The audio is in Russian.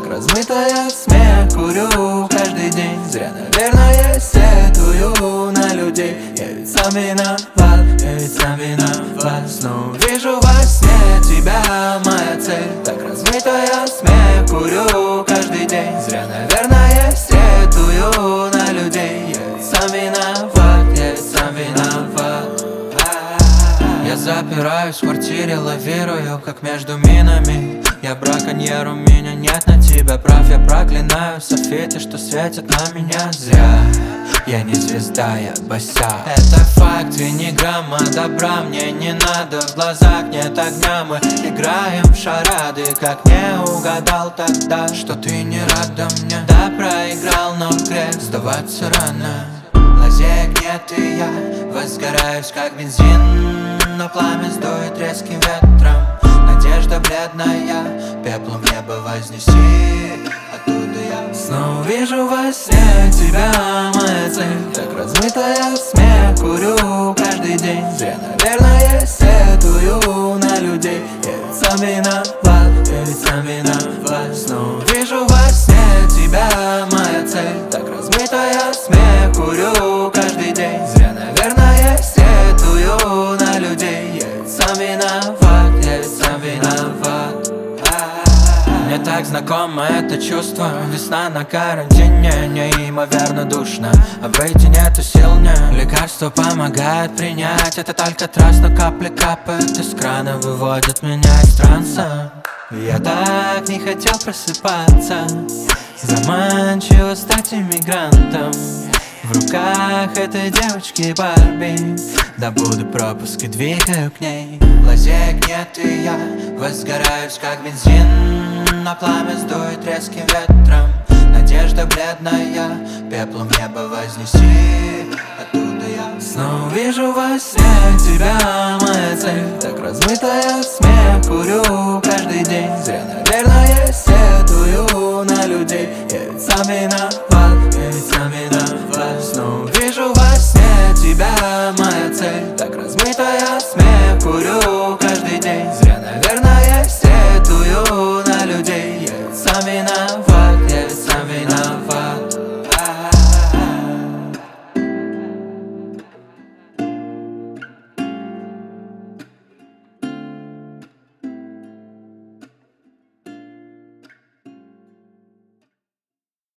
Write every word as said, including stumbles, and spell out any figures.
размытая, смех курю каждый день. Зря, наверное, сетую на людей. Я ведь сам виноват, я ведь сам виноват. Снова вижу во сне тебя, моя цель. Так размытая, смех курю каждый день. Зря, наверное, сетую на людей. Я ведь сам виноват, я ведь сам виноват. Я запираюсь в квартире, лавирую, как между минами. Я браконьер, у меня нет на тебя прав. Я проклинаю софиты, что светят на меня зря. Я не звезда, я босяк. Это факт, и ни грамма добра мне не надо. В глазах нет огня, мы играем в шарады. Как не угадал тогда, что ты не рада мне. Да, проиграл, но грех сдаваться рано. Лазеек нет, и я возгораюсь, как бензин. Но пламя сдует резким ветром. Надежда бледная, пеплом небо вознеси. Оттуда я снова вижу во сне тебя, моя цель. Так размытая, смех курю каждый день. Зря, наверное, сетую на людей. Я ведь сам виноват, я ведь сам виноват. Снова вижу во сне тебя, моя цель. Так размытая, смех курю каждый день. Зря, наверное, сетую на людей. Я ведь сам виноват, я ведь сам виноват. Мне так знакомо это чувство. Весна на карантине, неимоверно душно. А выйти нету сил, мне лекарство помогает принять. Это только трасс, но капли капают из крана, выводят меня из транса. Я так не хотел просыпаться. Заманчиво стать иммигрантом. В руках этой девочки Барби. Добуду пропуск и двигаю к ней. Лазеек нет, и я возгораюсь, как бензин. Но пламя сдует резким ветром. Надежда бледная, пеплом небо вознеси. Оттуда я снова вижу во сне тебя, моя цель. Так размытая, смех курю каждый день. Зря, наверное, сетую на людей. Я ведь сам виноват, я ведь сам виноват. Снова вижу во сне тебя, моя цель. Так размытая, смех курю каждый день. Зря, наверное, сетую на людей. Я ведь сам виноват.